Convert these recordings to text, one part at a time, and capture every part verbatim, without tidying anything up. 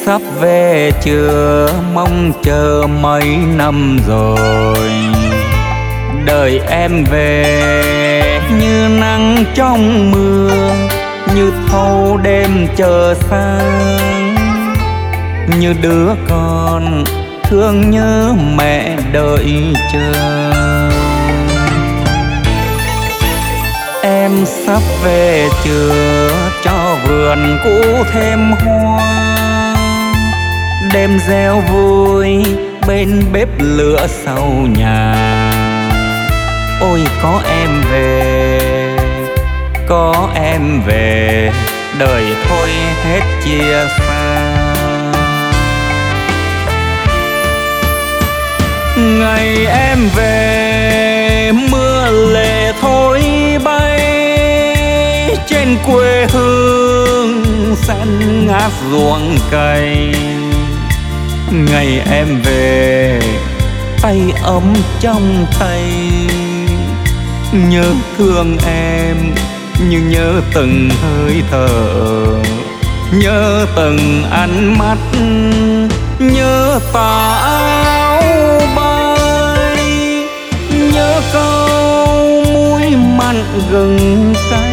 sắp về chưa, mong chờ mấy năm rồi. Đời em về như nắng trong mưa, như thâu đêm chờ sáng, như đứa con thương nhớ mẹ đợi chờ. Em sắp về chưa, cho vườn cũ thêm hoa, đêm reo vui bên bếp lửa sau nhà. Ôi có em về, có em về, đời thôi hết chia xa. Ngày em về mưa lệ thôi bay, trên quê hương xanh ngát ruộng cày. Ngày em về tay ấm trong tay, nhớ thương em như nhớ từng hơi thở, nhớ từng ánh mắt, nhớ tà áo bay, nhớ câu muối mặn gừng cay,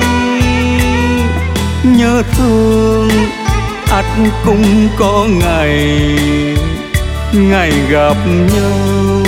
nhớ thương ắt cũng có ngày, ngày gặp nhau.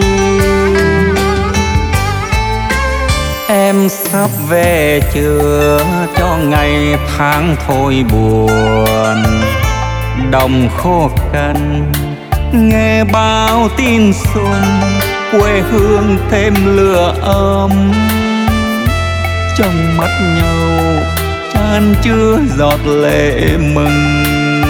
Em sắp về chưa, cho ngày tháng thôi buồn. Đồng khô cằn nghe bao tin xuân, quê hương thêm lửa ấm. Trong mắt nhau chan chứa giọt lệ mừng.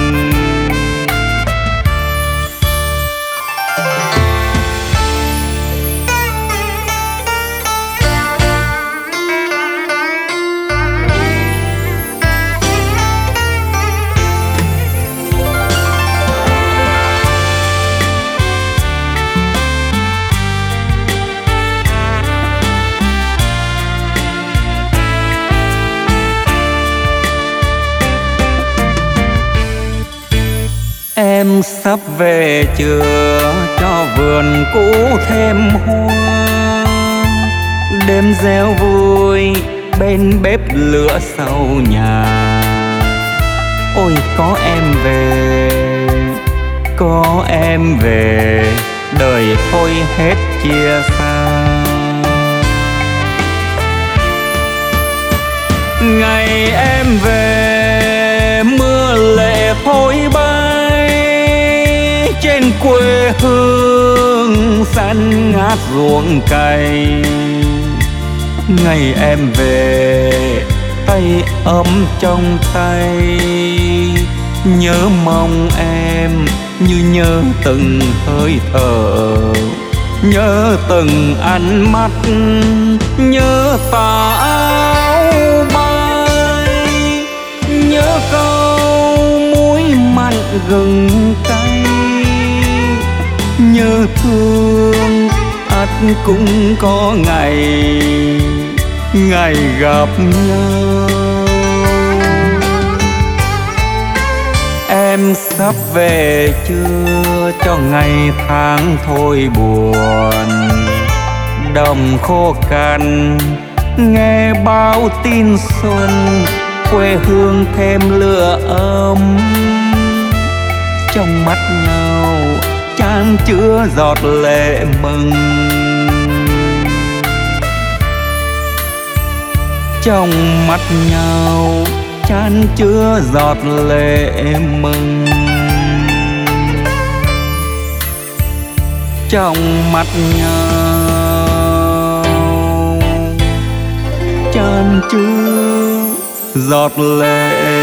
Em sắp về chưa, cho vườn cũ thêm hoa, đêm reo vui bên bếp lửa sau nhà. Ôi có em về, có em về, đời thôi hết chia xa. Ngày em về mưa lệ thôi bay, trên quê hương xanh ngát ruộng cày. Ngày em về tay ấm trong tay, nhớ mong em như nhớ từng hơi thở, nhớ từng ánh mắt, nhớ tà áo bay, nhớ câu muối mặn gừng cay, nhớ thương ắt cũng có ngày, ngày gặp nhau. Em sắp về chưa, cho ngày tháng thôi buồn. Đồng khô cằn nghe bao tin xuân, quê hương thêm lửa ấm. Trong mắt nhau chan chứa giọt lệ mừng. Trong mắt nhau chan chứa giọt lệ mừng. Trong mắt nhau chan chứa giọt lệ